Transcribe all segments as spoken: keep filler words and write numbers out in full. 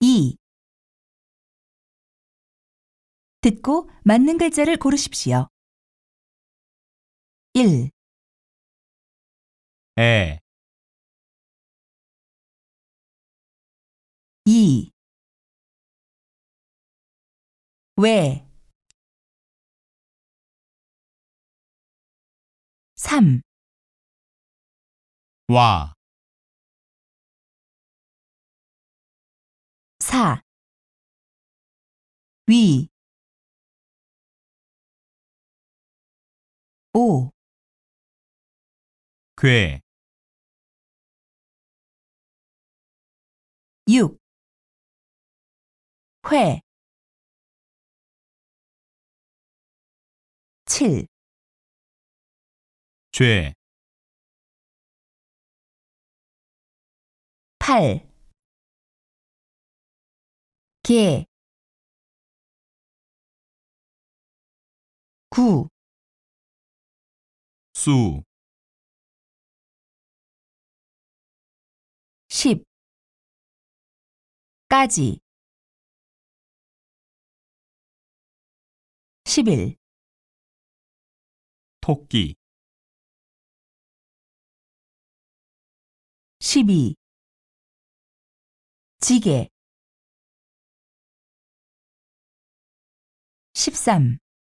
이. 듣고 맞는 글자를 고르십시오. 일. 애, 이. 왜. 삼. 와, 사. 위. 오. 괴, 육. 회. 칠. 죄, 팔. 개. 구. 수, 십. 까지. 십일. 토끼, 십이. 지게. 십삼.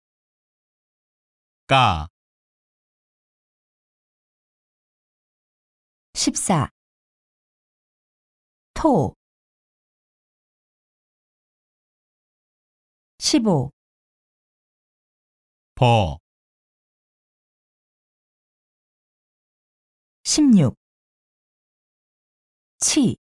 까, 십사. 토. 십오. 버, 십육. 치.